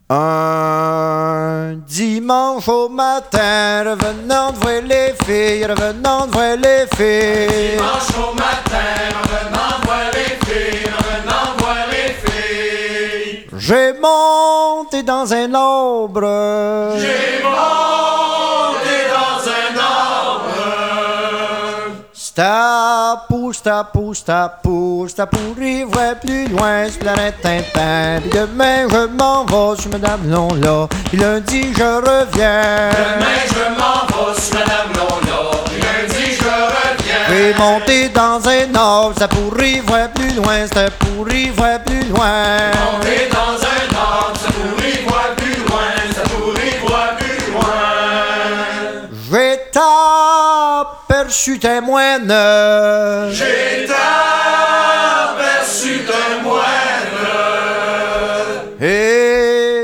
Un dimanche au matin, revenant de voir les filles, revenant de voir les filles. Dimanche au matin, revenant de voir les filles, revenant de voir les filles. J'ai monté dans un arbre. J'ai monté dans un arbre. C'était pour y voir plus loin sur la Tintin. Puis demain je m'en vais sur Madame Lonla. Puis lundi je reviens. Demain je m'en vais sur Madame Lonla. Lundi je reviens. J'ai monté dans un arbre, c'était pour y voir plus loin, c'était pour y voir plus loin. Monter dans un arbre, c'est pour y voir plus loin, c'est pour y voir plus loin. J'ai aperçu tes moines. J'ai aperçu tes moines. Et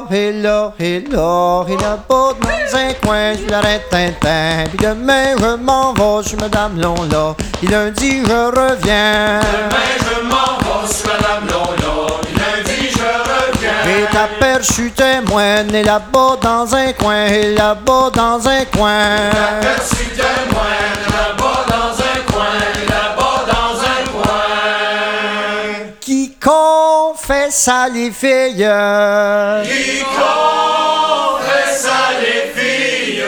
là-bas dans un coin, je l'arrête Tintin. Puis demain je m'en vais sur Madame Lonla. Puis lundi je reviens. Demain je m'en vais sur Madame Lonla. Lundi je reviens. J'ai aperçu tes moines. Et là-bas dans un coin, et là-bas dans un coin. J'ai aperçu tes moines. Là-bas dans un coin, là-bas dans un coin. Qui confesse à les filles. Qui confesse à les filles.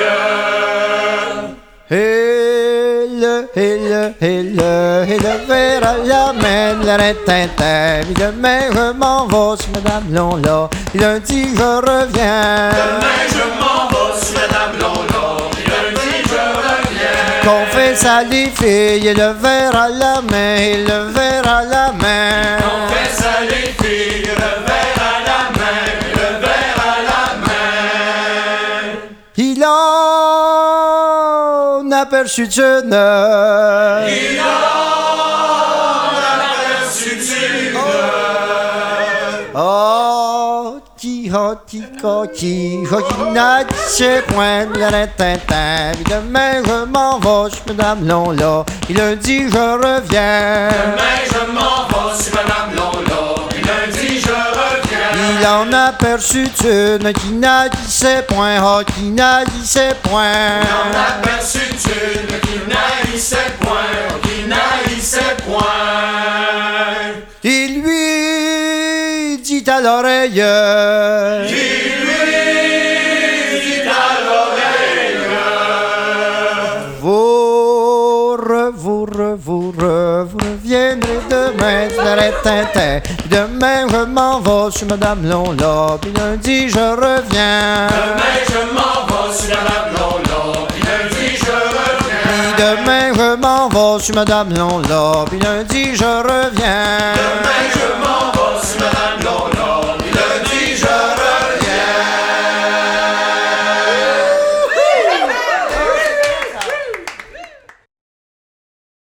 Et le verre à la main, l'arrête Tintin. Puis demain je m'en vais sur Madame Lonla. Puis lundi je reviens. Demain je m'en vais sur Madame Lonla. Lundi je reviens. Confesse à les filles, et le verre à la main, et le verre à la main. Confesse à les filles, le verre à la main, le verre à la main. Il en aperçut une. Il en aperçut une. Qui n'a dit ses points, l'arrête Tintin. Puis demain je m'en vais sur Madame Lonla. Puis lundi je reviens. Demain je m'en vais sur Madame Lonla. Lundi je reviens. Il en aperçut une qui n'a dit ses points, qui n'a dit ses points. Il en aperçut une qui naït ses poings, qui naït ses poings. Il lui dit à l'oreille. Il lui dit à l'oreille. Vous reviendrez demain, je l'arrête Tintin. Demain je m'en vais sur Madame Lonla. Puis lundi je reviens. Demain je m'en vais sur Madame Lonla. Lundi je reviens. Puis demain je m'en vais sur Madame Lonla. Puis lundi je reviens.